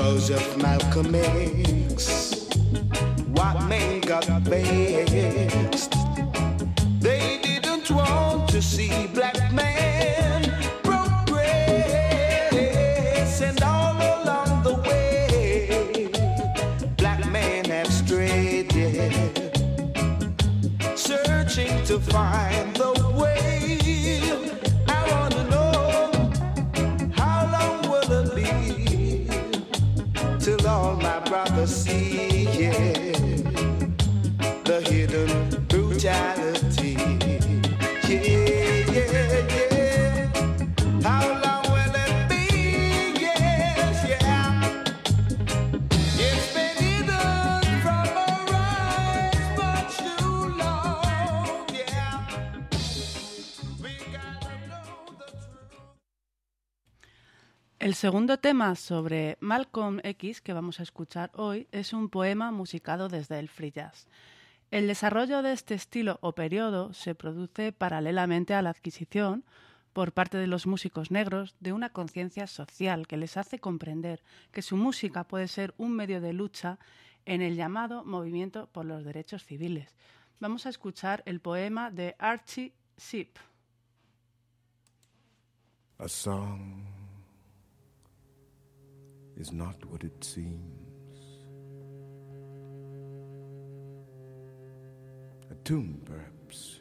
because of Malcolm X. White men got vexed. They didn't want to see black men progress, and all along the way, black men have strayed, searching to find the way. I want to know, how long will it be till all my brothers see, the hidden brutality? How long will it be? Yes, yeah. It's been hidden from our eyes much too long, yeah. We gotta know the truth. El segundo tema sobre Malcolm X que vamos a escuchar hoy es un poema musicado desde el free jazz. El desarrollo de este estilo o periodo se produce paralelamente a la adquisición, por parte de los músicos negros, de una conciencia social que les hace comprender que su música puede ser un medio de lucha en el llamado movimiento por los derechos civiles. Vamos a escuchar el poema de Archie Shepp. A song is not what it seems. A tune, perhaps.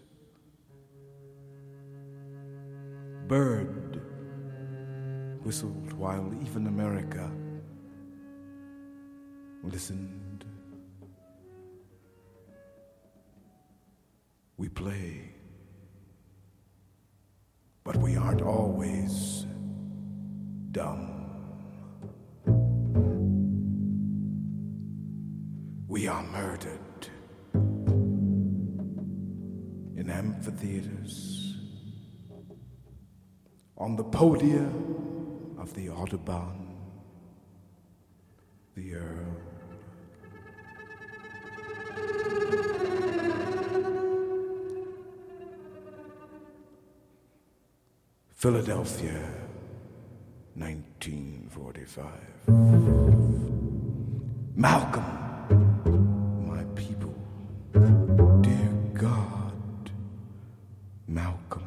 Bird whistled while even America listened. We play, but we aren't always dumb. We are murdered in amphitheaters, on the podia of the Audubon, the Earl. Philadelphia, 1945. Malcolm, my people, dear God, Malcolm.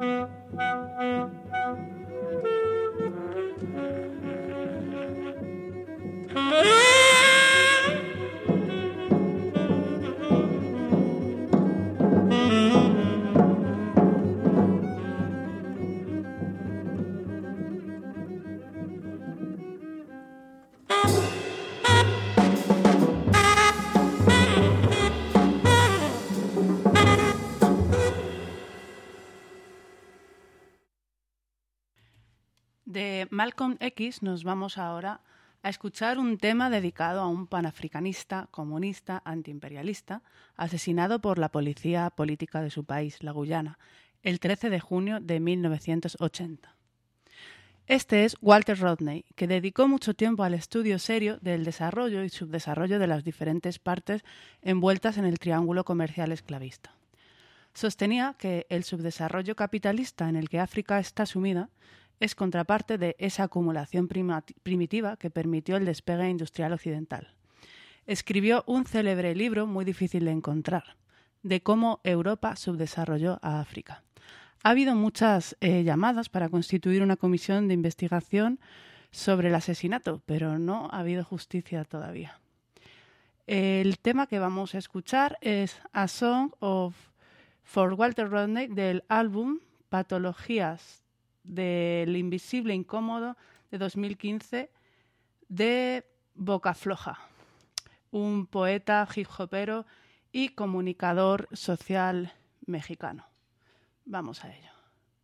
De Malcolm X nos vamos ahora a escuchar un tema dedicado a un panafricanista, comunista, antiimperialista, asesinado por la policía política de su país, la Guyana, el 13 de junio de 1980. Este es Walter Rodney, que dedicó mucho tiempo al estudio serio del desarrollo y subdesarrollo de las diferentes partes envueltas en el triángulo comercial esclavista. Sostenía que el subdesarrollo capitalista en el que África está sumida es contraparte de esa acumulación primitiva que permitió el despegue industrial occidental. Escribió un célebre libro muy difícil de encontrar, de cómo Europa subdesarrolló a África. Ha habido muchas llamadas para constituir una comisión de investigación sobre el asesinato, pero no ha habido justicia todavía. El tema que vamos a escuchar es A Song for Walter Rodney del álbum Patologías del Invisible Incómodo de 2015 de Boca Floja, un poeta hip-hopero y comunicador social mexicano. Vamos a ello.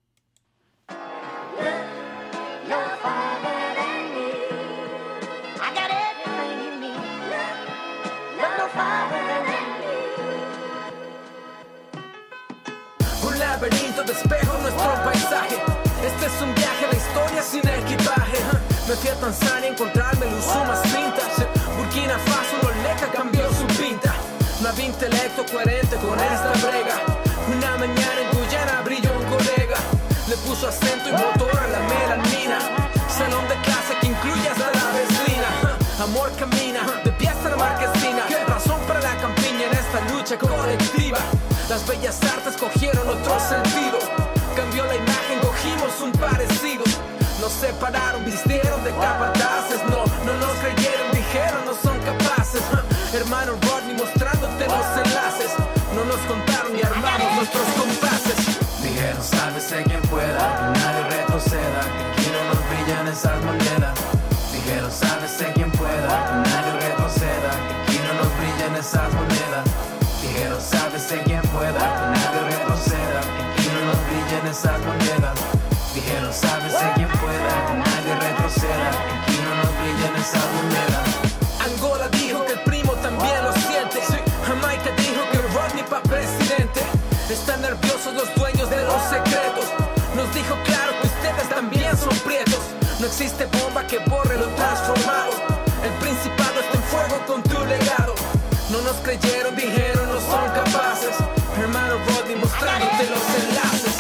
Un laberinto de espejos, nuestro paisaje. Este es un viaje a la historia sin equipaje. Me fui a Tanzania a encontrarme el Usumas vintage. Burkina Faso, Loleca cambió su pinta. No había intelecto coherente con esta brega. Una mañana en Guyana brilló un colega. Le puso acento y motor a la melanina. Salón de clase que incluye hasta la vecina. Amor camina, de pie hasta la marquesina. Razón para la campiña en esta lucha colectiva. Las bellas artes cogieron otro sentido. Cambió la imagen, cogimos un parecido. Nos separaron, vistieron de capataces. No nos creyeron, dijeron no son capaces. Hermano Rodney mostrándote los enlaces. No nos contaron y armamos nuestros compases. Dijeron sálvese quien pueda, que nadie retroceda, que aquí no nos brillan esas monedas. Dijeron sálvese quien pueda, que nadie retroceda, que aquí no nos brillan esas monedas. Dijeron sálvese quien pueda, que nadie retroceda, que aquí no nos brillan esas monedas. Dijeron sálvese quien pueda, que nadie retroceda, que aquí no nos brillan esas monedas. Angola dijo que el primo también lo siente. Jamaica dijo que Rodney pa' presidente. Están nerviosos los dueños de los secretos. Nos dijo claro que ustedes también son prietos. No existe bomba que borre lo transformado. El principado está en fuego con tu legado. No nos creyeron, dijeron no son capaces. Hermano Rodney mostrándote los enlaces.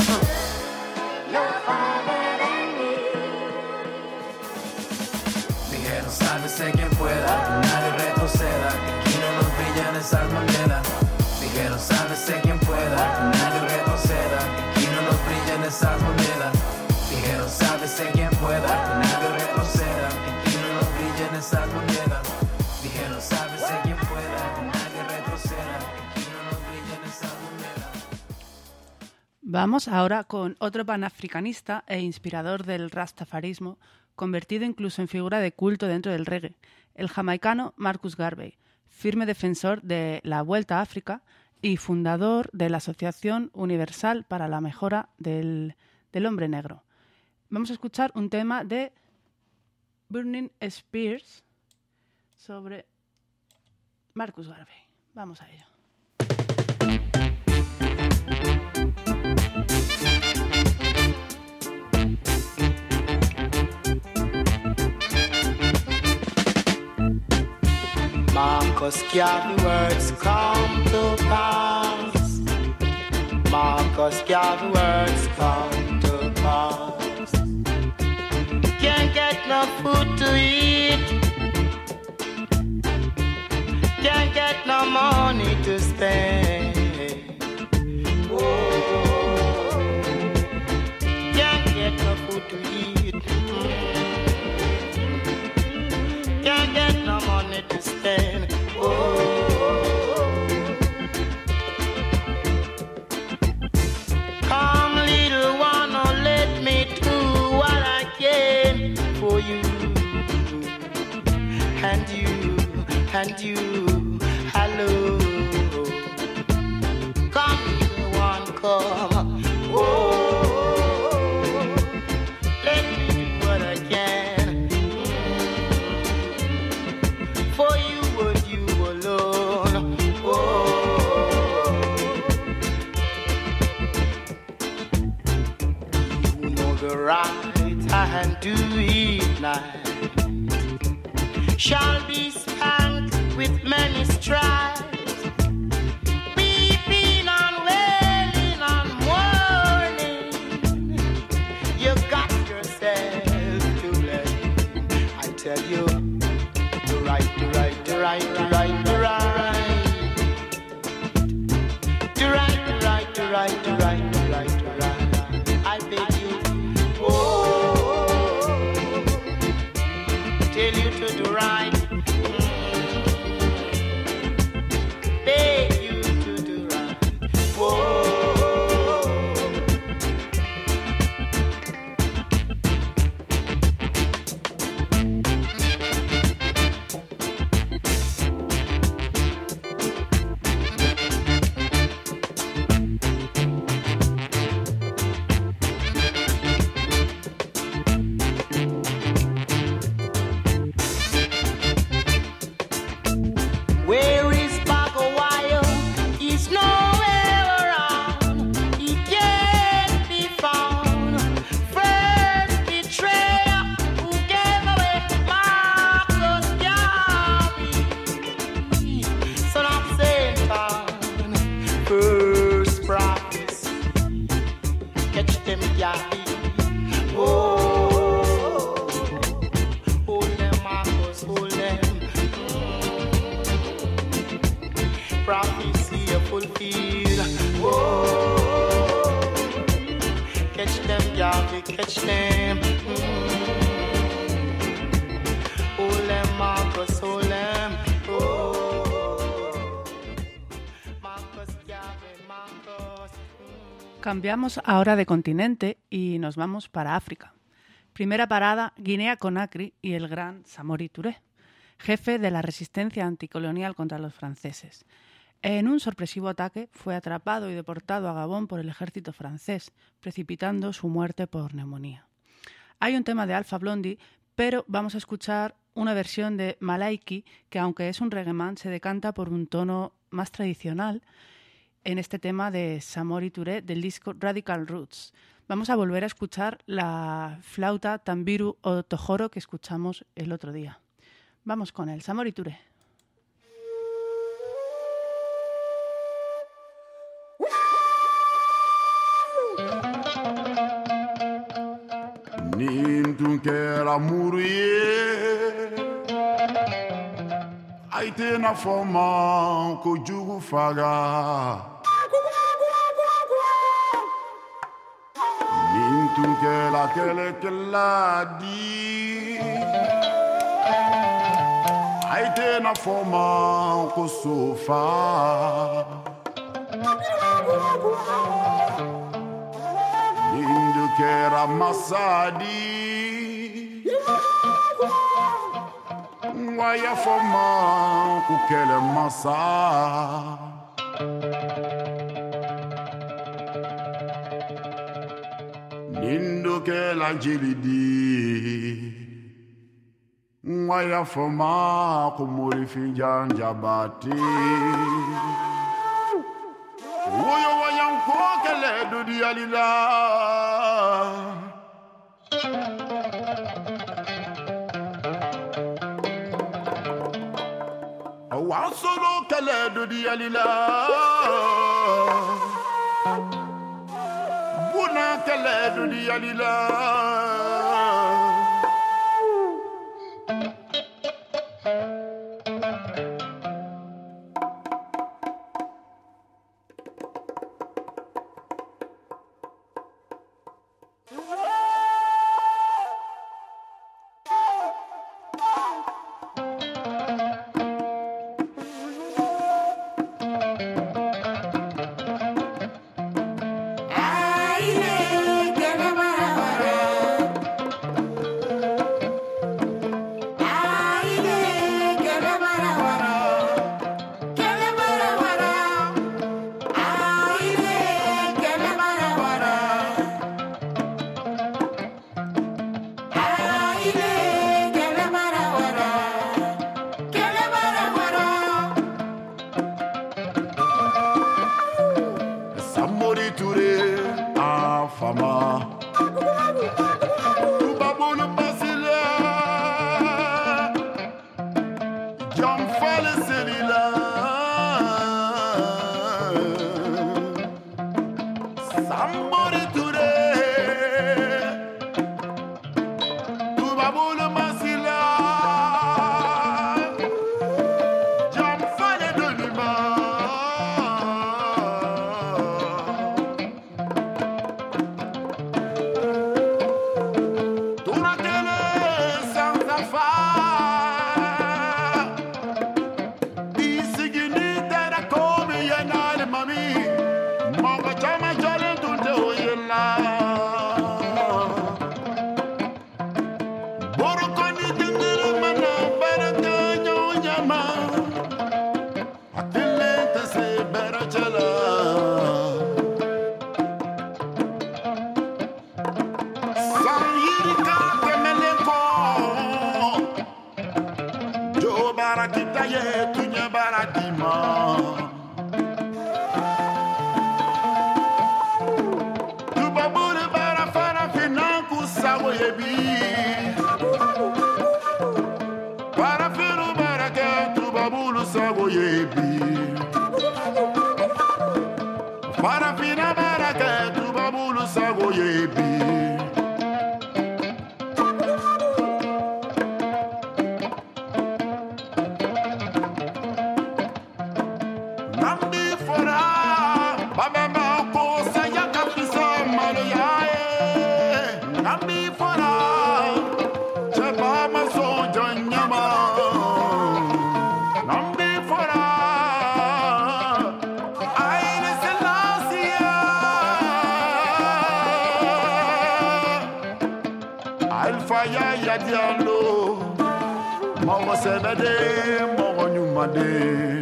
Dijeron sálvese quien pueda, que nadie retroceda, que aquí no nos brillan esas monedas. Dijeron sálvese quien pueda, que nadie retroceda, que aquí no nos brillan esas monedas. Dijeron sálvese quien pueda, que nadie retroceda, que aquí no nos brillan esas monedas. Dijeron sálvese quien pueda, que nadie retroceda, que aquí no nos brillan esas monedas. Vamos ahora con otro panafricanista e inspirador del rastafarismo, convertido incluso en figura de culto dentro del reggae, el jamaicano Marcus Garvey, firme defensor de la Vuelta a África y fundador de la Asociación Universal para la Mejora del Hombre Negro. Vamos a escuchar un tema de Burning Spears sobre Marcus Garvey. Vamos a ello. Marcus Garvey words come to pass. Marcus Garvey words come to pass. Can't get no food to eat. Can't get no money to spend. Oh. and you. Hello, come, little one, come. Oh, let me do what I can for you and you alone. Oh, you know the right hand to it now shall be spanked with many stripes. Weeping and wailing and mourning, you got yourself to blame. I tell you, the right, the right, the right, the right, the right, the right, the right, the right, the right, the right, the right. I beg you, oh, tell you to do right. Beg you to do right. Whoa. Where is Bagawayo? He's nowhere around. He can't be found. First betrayer who gave away Marcus Garvey, son of Satan. First prophecy, catch them Garvey. Oh, hold them Marcus, hold them. Prophecy fulfilled. Oh, catch them, Yahweh, catch them. Hold them, Marcus, hold them. Oh, Marcus, Yahweh, Marcus. Cambiamos ahora de continente y nos vamos para África. Primera parada, Guinea-Conakry y el gran Samori Touré, jefe de la resistencia anticolonial contra los franceses. En un sorpresivo ataque fue atrapado y deportado a Gabón por el ejército francés, precipitando su muerte por neumonía. Hay un tema de Alpha Blondy, pero vamos a escuchar una versión de Malaiki que, aunque es un reggaeman, se decanta por un tono más tradicional en este tema de Samori Touré del disco Radical Roots. Vamos a volver a escuchar la flauta tambiru o tojoro que escuchamos el otro día. Vamos con el Samori Touré. Nintunkera muruye aite na forma ko jugu faga Nintunkera kele di aite na forma ko sofa Indukera masadi Waya foma kukele masa Indukela jilidi Waya foma kumuri finjanja bati Woyo wayanko kele dudi alila Awasolo kele dudi alila Buna kele dudi alila Wara fama. Tubabulu basila, jam fale selila. Somebody today, Tubabulu basila, jam fale donima. Parafina baraka tu babulu sago yebi. Nambi fora babamba ko saya kapisa malo yae. Nambi fora chapa maso janyama. Nambi fora Alfaya ya dialo, mawa sebede, mawa nyumade.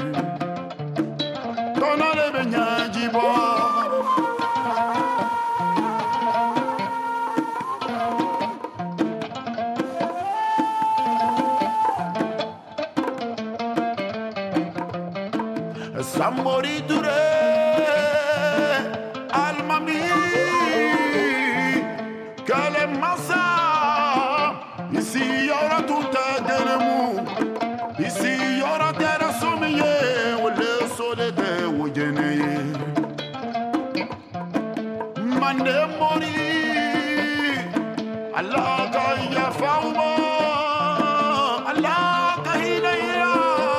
Tona lebe nyajibo. Somebody today, almami, kale masa. Ici y'aura tout à délemou. Ici y'aura terre sommier. Ou le soleil de Oudjene. Mande mori. Allah kaya fauma. Allah kahina.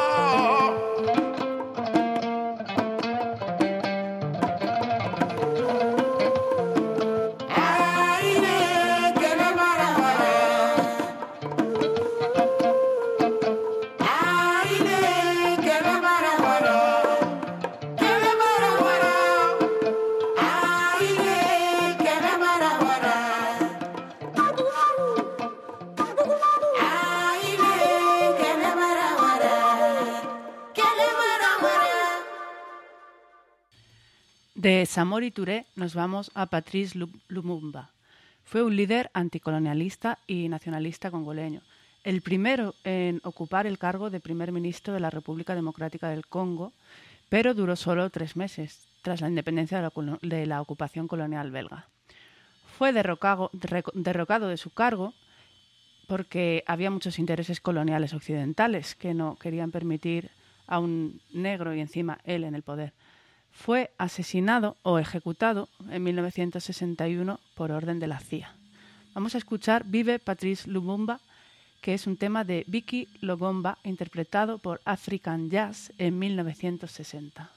De Samori Touré nos vamos a Patrice Lumumba. Fue un líder anticolonialista y nacionalista congoleño, el primero en ocupar el cargo de primer ministro de la República Democrática del Congo, pero duró solo 3 meses, tras la independencia de la ocupación colonial belga. Fue derrocado de su cargo porque había muchos intereses coloniales occidentales que no querían permitir a un negro y encima él en el poder. Fue asesinado o ejecutado en 1961 por orden de la CIA. Vamos a escuchar Vive Patrice Lumumba, que es un tema de Vicky Logomba, interpretado por African Jazz en 1960.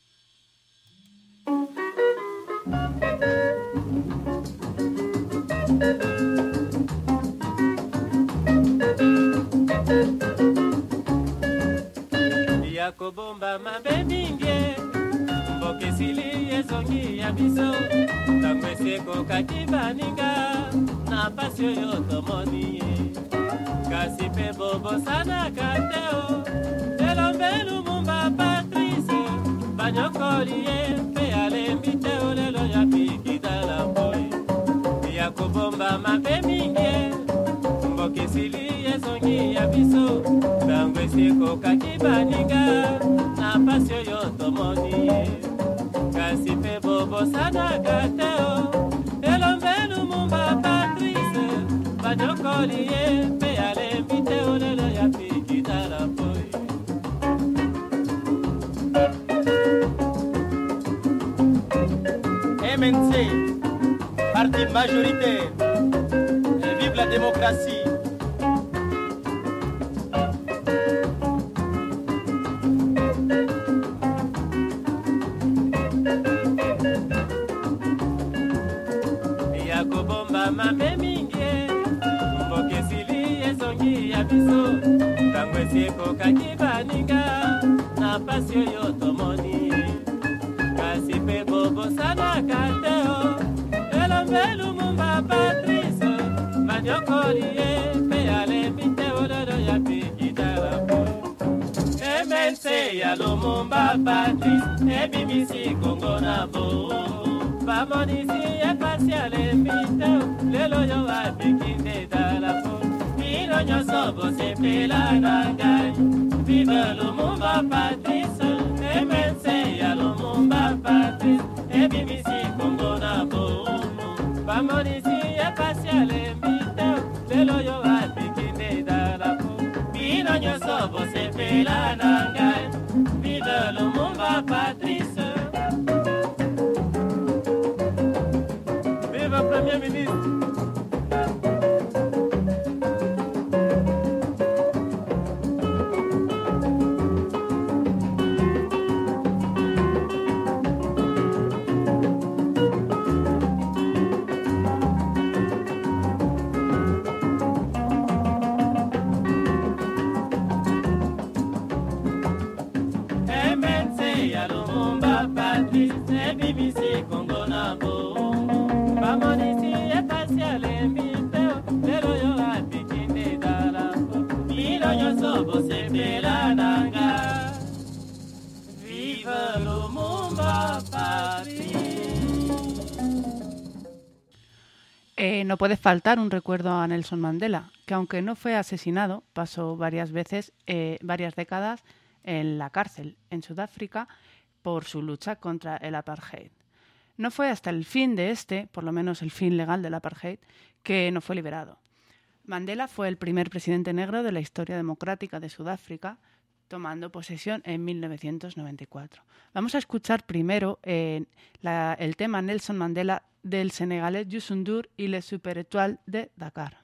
Yakobomba mabebingie mbokesili ezongi ya biso ntango esekokaki baninga na pasi oyo tomoni ye kasi mpe bobosanaka te o elombe Lumumba Patrice banyokoli ye mpe alembi te o lelo ya pikitala mboyi yakobomba mabebingie mbokesili ezongi ya biso ntango esekokaki baninga na pasi oyo tomoni ye kasi mpe bobosanaka te o Majokolie, pe ale mite olelo ya pikita la poi. MNC, parti majoritaire, et vive la démocratie. Yakobomba mame mingie, mboke sili ezongi ya biso, tango esiko kakibaninga, na pasio yo tomoni. Kasi pe bobosana kateo, elombelu mumba patrice, maniokolie, pe ale mite ololo ya pikitala po. MNC ya lumumba patrice, e BBC Congo na bo. Bamonisi e pasiale mite, lelo yo a pikinde dala po. Mino nyoso bo se pela nangai, vive lumumba patrice, MNC ya lumumba patrice, e BBC Congo na bo. Bamonisi e pasiale mite, lelo yo a pikinde dala po. Mino nyoso bo se pela nangai, vive lumumba patrice. Vive Premier Ministre. MNC ya Lumumba Patrice, BBC Congo na bo. Bamonisi e pasiale mbiteo, lelo yo apikinde dala po. Milo nyoso bo se pela nanga. Vive Lumumba Patrice. No puede faltar un recuerdo a Nelson Mandela, que aunque no fue asesinado, pasó varias décadas en la cárcel en Sudáfrica por su lucha contra el apartheid. No fue hasta el fin de por lo menos el fin legal del apartheid, que no fue liberado. Mandela fue el primer presidente negro de la historia democrática de Sudáfrica, tomando posesión en 1994. Vamos a escuchar primero el tema Nelson Mandela del senegalés Youssou N'Dour y Les Super Étoiles de Dakar.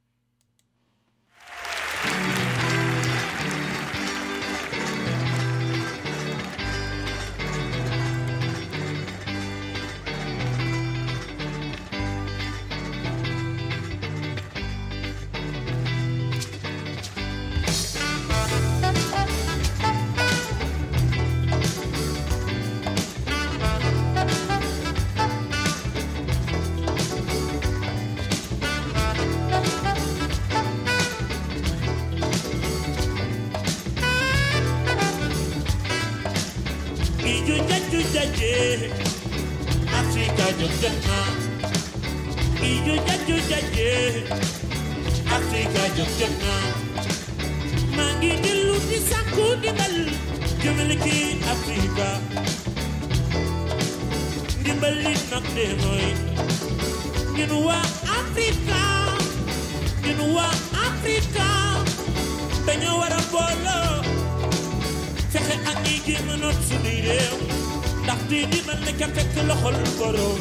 Africa jokjana, iyo jaje, Africa jokjana. Mangi dilu di sakku di dal, jëmale ki Africa. Dimbali nak de moy, ñun wa Africa, ñun wa Africa. Dañu wara bolo, fexe ak ñi gi mënot suñu réew. Ndax di man la ca fekk loxol borom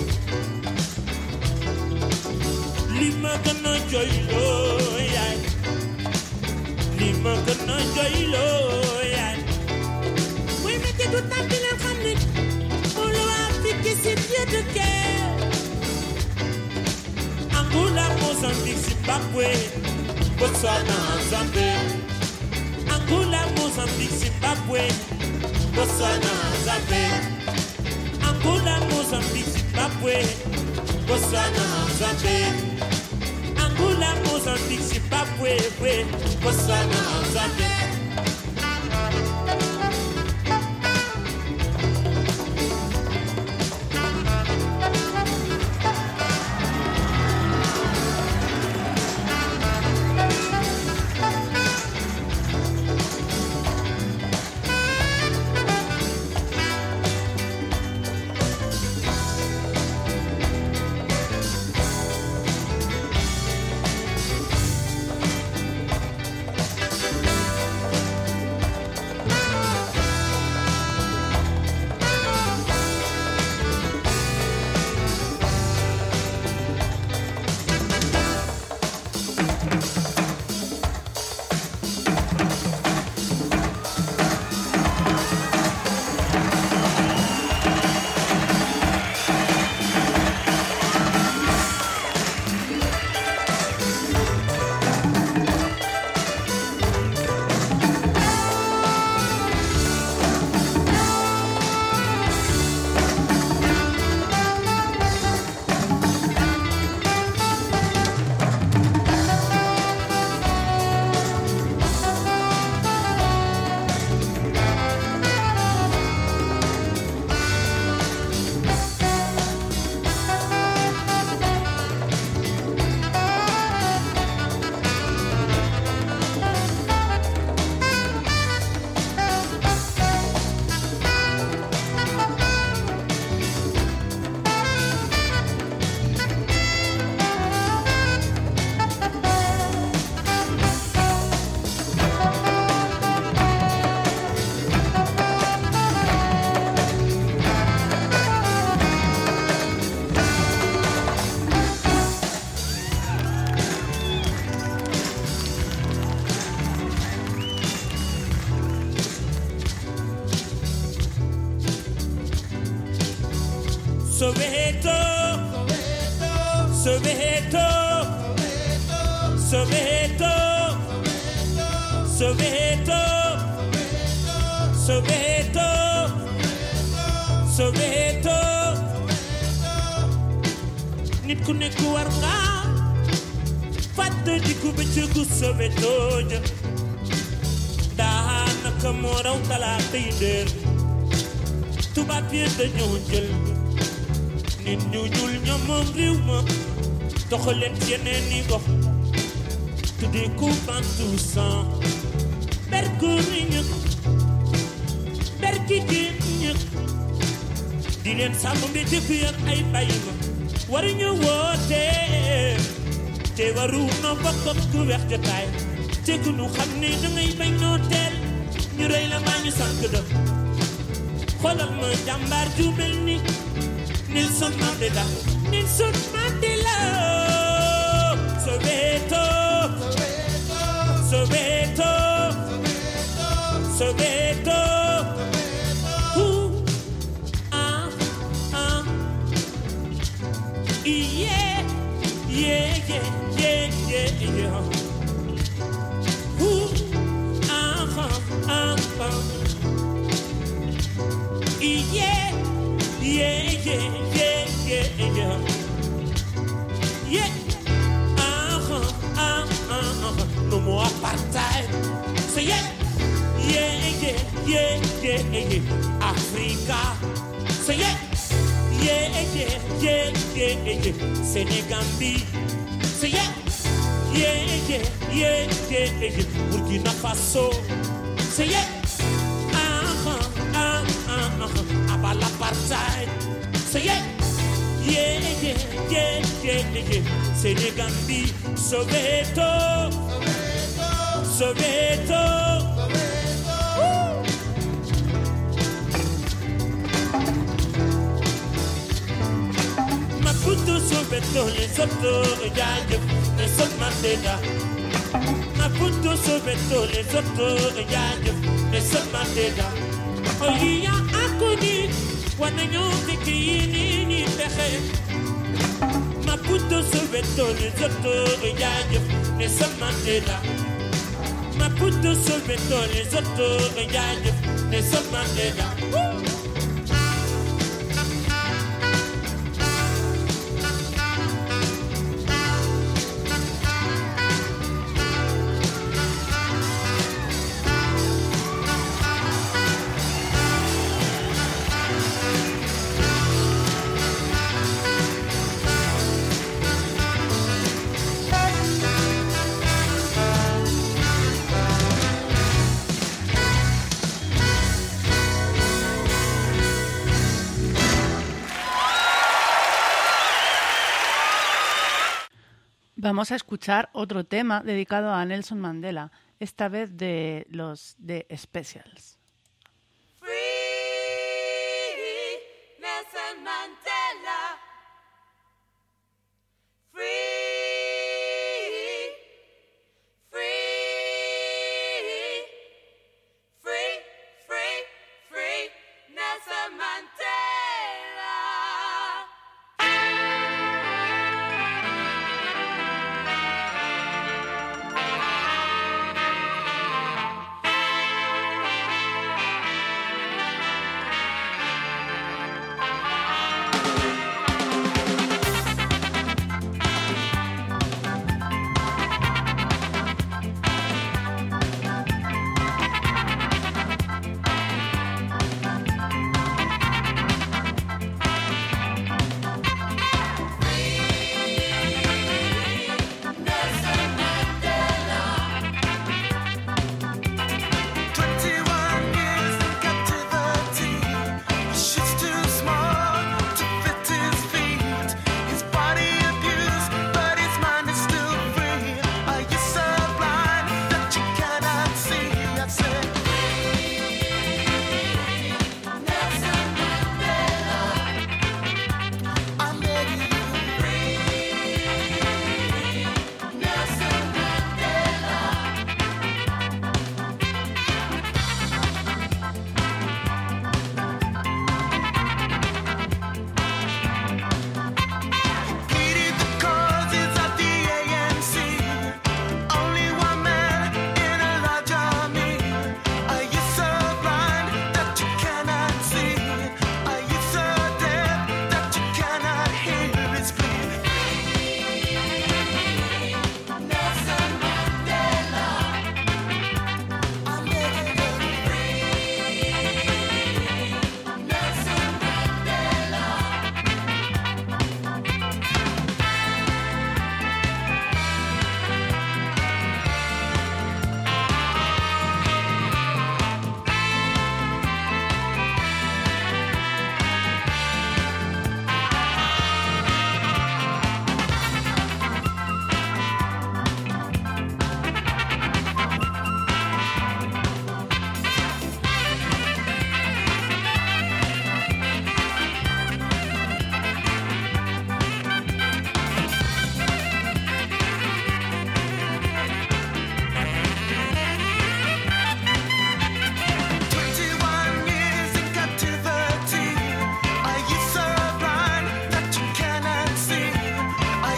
li ma gën a jooyloo yaay li ma gën a jooyloo yaay muy metti du tànk leen xam ne on l'a Afrique c'est Dieu de cœur Angola, Mozambique, Zimbabwe, Botswana, Zambie Angola, Mozambique, Zimbabwe, Botswana, Zambie Angola, Mozambique, Zimbabwe, Botswana, Zambie. Angola, Mozambique, Zimbabwe, Botswana, Zambie. Soweto, Soweto, Soweto, Soweto, Soweto. Nit ku nekk war nga fàtte di ku bëccëgu Soweto ja daanaka moo raw talaata yi ndéer tubaab yi dañoo jël nit ñu ñuul ñoom moom réew ma doxal leen ci yeneen i gox tuddee ko bantu sang ber góor ñi ñëkk ber jigéen ñëkk di leen sàmm bi dëkk ak ay bàyyi ma waruñu woote te waru no bokk ak ku weex jotaay te ku nu xam ne dangay bañ noo teel ñu rey la maa ñu sànk dëkk xoolal ma jàmbaar ju mel ni Nelson Mandela, Nelson Mandela. Soweto, Soweto, Soweto. Ah, ah. Yeah, yeah, yeah, yeah, yeah, yeah. Ah, ah, ah, ah. Yeah, yeah, yeah, yeah, yeah, yeah. Yeah. No more apartheid. So yeah, yeah, yeah, yeah, yeah, yeah. Africa. So yeah, yeah, yeah, yeah, yeah, yeah. Senegambie. So yeah, yeah, yeah, yeah, yeah, yeah. Burkina Faso. So yeah. About apartheid. So yeah, yeah, yeah, yeah, yeah, yeah. Senegambie, Soweto, Soweto. Maputo, Soweto, Lesotho, Jaja, Nelson Mandela. Maputo, Soweto, Lesotho, Jaja, Nelson Mandela. Oya akuni wananyo fikini ni pexe Maputo Soweto Lesotho Jaja Nelson Mandela Maputo Soweto Lesotho Jaja Nelson Mandela. Vamos a escuchar otro tema dedicado a Nelson Mandela, esta vez de los The Specials. Free Nelson Mandela. Free, free, free, free, free Nelson Mandela.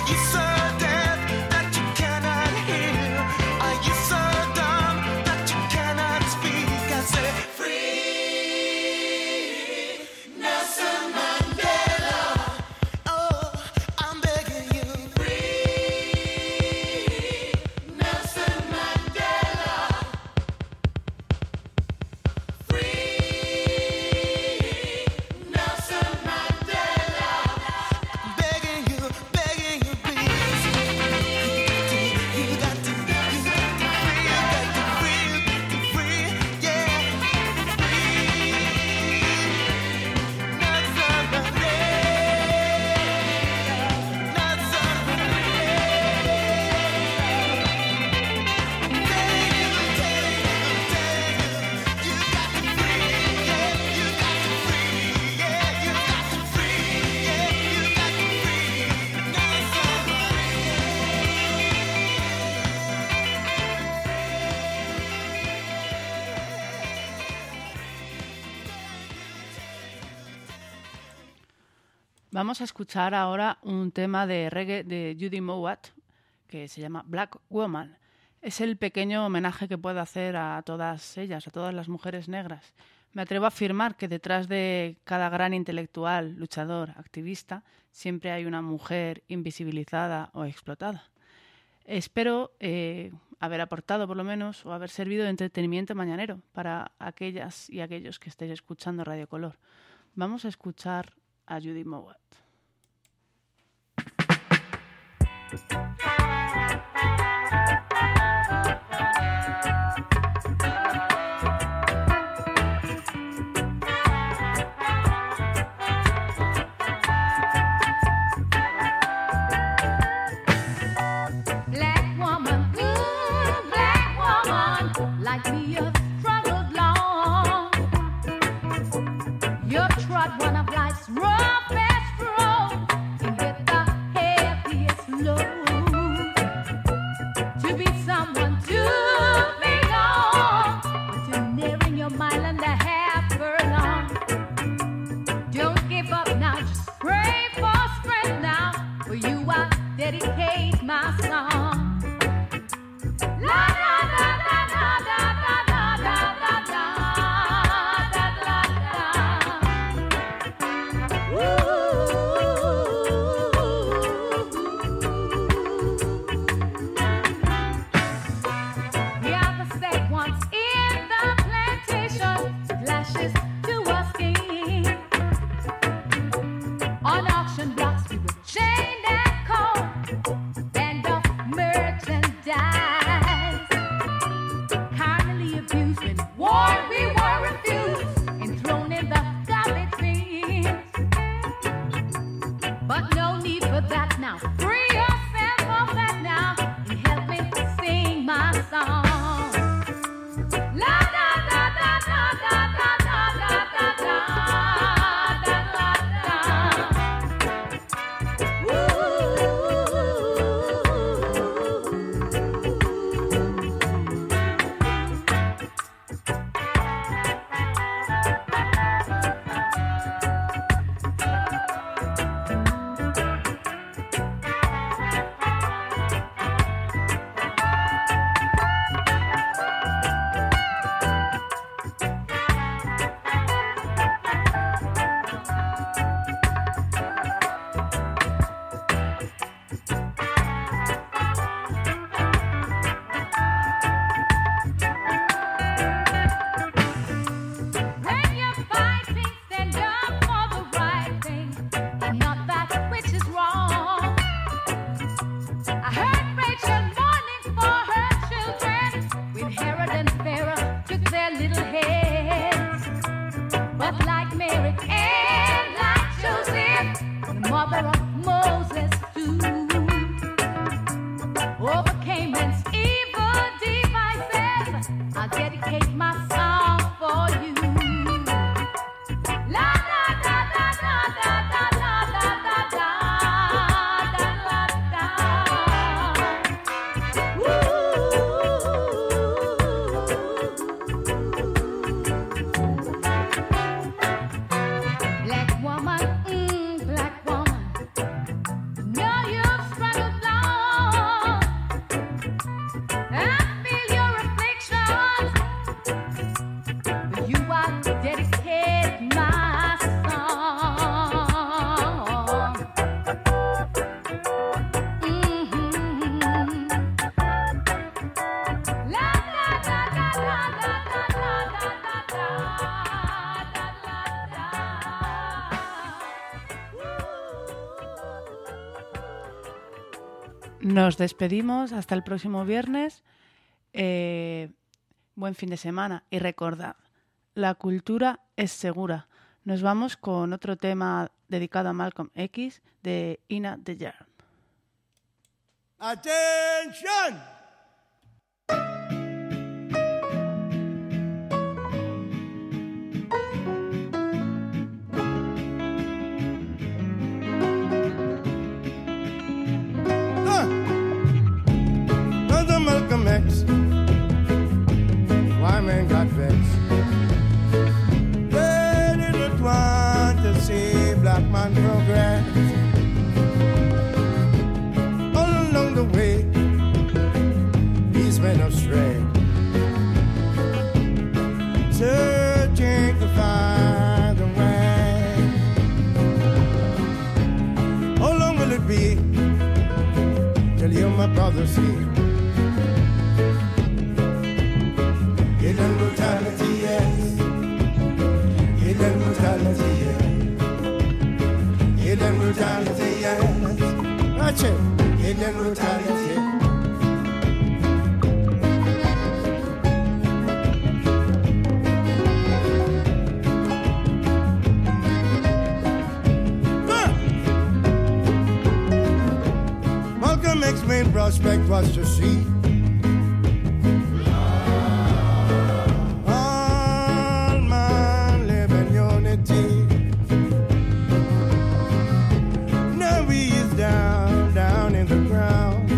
Vamos a escuchar ahora un tema de reggae de Judy Mowat que se llama Black Woman. Es el pequeño homenaje que puedo hacer a todas ellas, a todas las mujeres negras. Me atrevo a afirmar que detrás de cada gran intelectual, luchador, activista, siempre hay una mujer invisibilizada o explotada. Espero haber aportado, por lo menos, o haber servido de entretenimiento mañanero para aquellas y aquellos que estéis escuchando Radio Color. Vamos a escuchar a Judy Mowat. Dedicate my song. La la la la la la la la la la la la. The other said once in the plantation, flashes to a scheme. On auction blocks we would chain and cold. Carnally abused when war we were refused and thrown in the garbage bins. But no need for that now. Free yourself of that now and help me sing my song. La da da da da da da da da da da da da. Woo. Nos despedimos hasta el próximo viernes. Buen fin de semana y recordad, la cultura es segura. Nos vamos con otro tema dedicado a Malcolm X de Ina the Yard. Attention! Brother Malcolm X, why man got vexed? They didn't want to see black man progress. All along the way, he's went astray, searching to find a way. How long will it be till you, my brother, see hidden brutality, yes. Hidden brutality, yes. Hidden brutality, yes. Watch it. Hidden brutality. Malcolm X's main prospect was to see all man live in unity. Now he is down in the ground.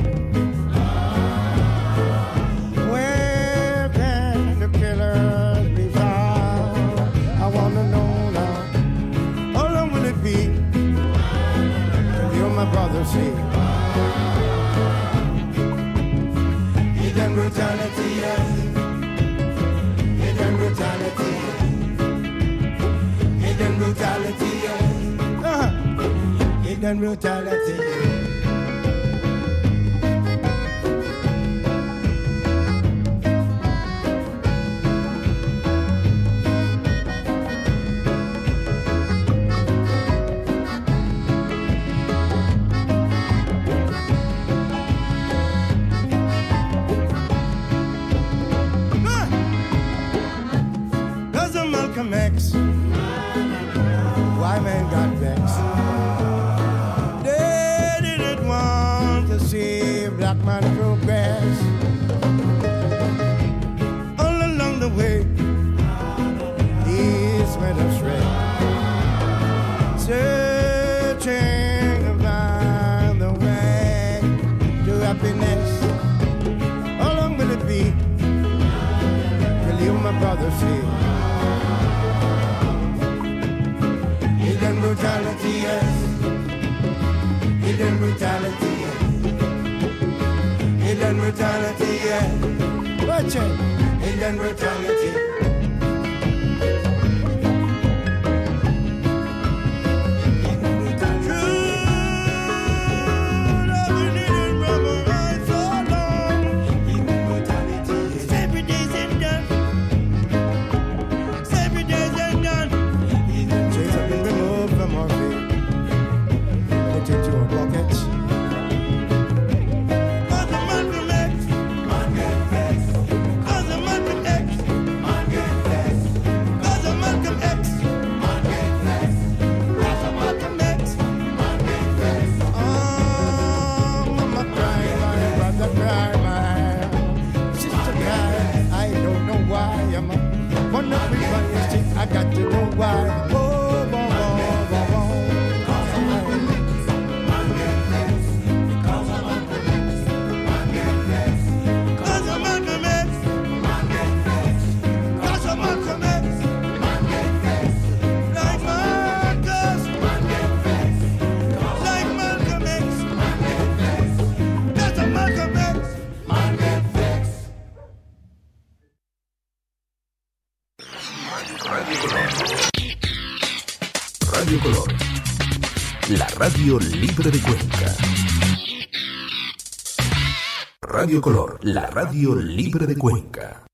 Where can the killers be found? I wanna know now. How long will it be till you, my brother, see hidden brutality, yes. Hidden brutality, yes. Hidden brutality, yes. Hidden brutality, yes. Malcolm X, why man got vexed? They didn't want to see black man progress. All along the way, he's went astray, searching to find the way to happiness. How long will it be till you, my brother, see hidden brutality, yes. Hidden brutality, yes. Hidden brutality, yes. Watch it. Hidden brutality. I got to know why. Oh, oh, oh, oh, oh. Cause of Malcolm X. Cause of Malcolm X. Cause of Malcolm X. Cause of Malcolm X. Like Marcus. Like Malcolm X. Cause of Malcolm X. Radio Color, la radio libre de Cuenca. Radio Color, la radio libre de Cuenca.